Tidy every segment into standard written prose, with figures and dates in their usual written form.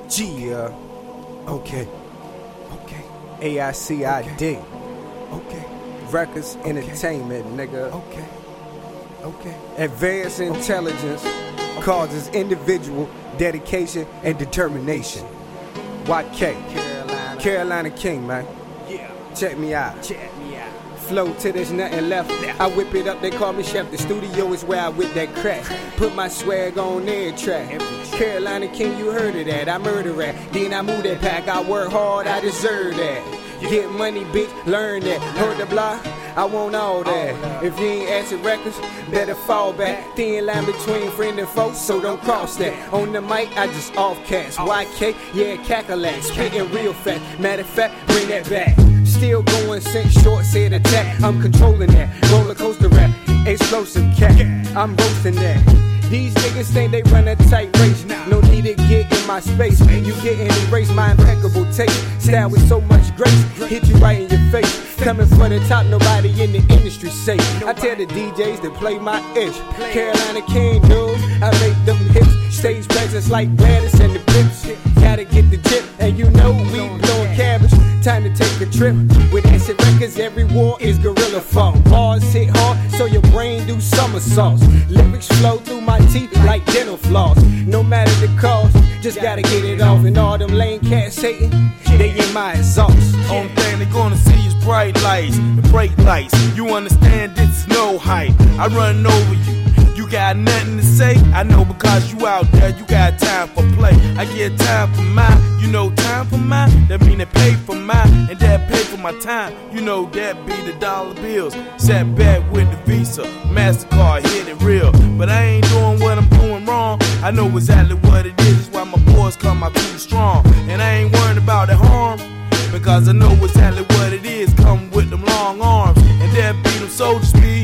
Gia. Okay. AICID. Okay. Records Entertainment, nigga. Okay. Advanced intelligence causes individual dedication and determination. YK. Carolina King, man. Yeah. Check me out. Flow till there's nothing left. I whip it up, they call me chef. The studio is where I whip that crack. Put my swag on every track. Carolina King, you heard of that. I murder that. Then I move that pack. I work hard, I deserve that. Get money, bitch, learn that. Heard the block, I want all that. If you ain't acid records, better fall back. Thin line between friend and foe, so don't cross that. On the mic, I just off-cast. YK, yeah, cackalack. Spitting real fast. Matter of fact, bring that back. Still going since short said attack. I'm controlling that. Roller coaster rap. Explosive cat. I'm roasting that. These niggas think they run a tight race. No need to get in my space. You getting erased, my impeccable taste. Style with so much grace. Hit you right in your face. Coming for the top, nobody in the industry safe. I tell the DJs to play my ish. Carolina King, dude. I make them hits. Stage presence like Gladys and the Pips. Gotta get the tip, and you know we blowing cabbage. Time to take a trip. With acid records, every war is gorilla funk. Bars hit hard, so your brain do somersaults. Lyrics flow through my teeth like dental floss. No matter the cost, just gotta get it off. And all them lame cats hating, they in my exhaust. Only thing they gonna see is bright lights and brake lights. You understand this is no hype. I run over you. You got nothing to say? I know because you out there, you got time for play. I get time for mine, you know time for mine. That mean they pay for mine, and that pay for my time. You know that be the dollar bills. Sat back with the Visa, MasterCard, hit it real. But I ain't doing what I'm doing wrong. I know exactly what it is, that's why my boys come out too strong. And I ain't worried about the harm, because I know exactly what it is. Come with them long arms, and that be them soldiers be.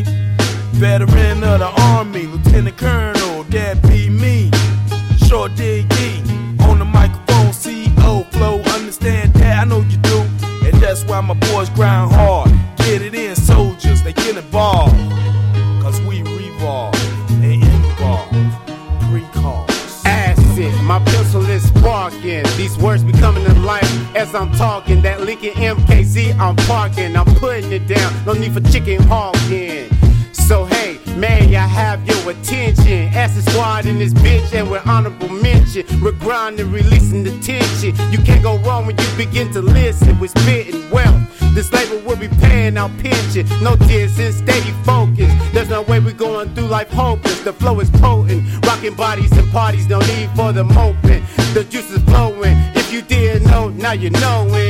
Veteran of the Army, Lieutenant Colonel, that be me. Short D.E. on the microphone, CEO flow, understand that, I know you do. And that's why my boys grind hard. Get it in, soldiers, they get involved. Cause we revolve and involve. Pre-calls. Acid, my pencil is sparking. These words be coming to life as I'm talking. That Lincoln MKZ, I'm parking, I'm putting it down. No need for chicken hawking. So hey, may I have your attention? Acid Squad in this bitch, and we're honorable mention. We're grinding, releasing the tension. You can't go wrong when you begin to listen. We're spitting wealth. This label will be paying our pension. No distance, steady focus. There's no way we're going through life hopeless. The flow is potent, rocking bodies and parties. No need for the moping. The juice is flowing. If you didn't know, now you know it.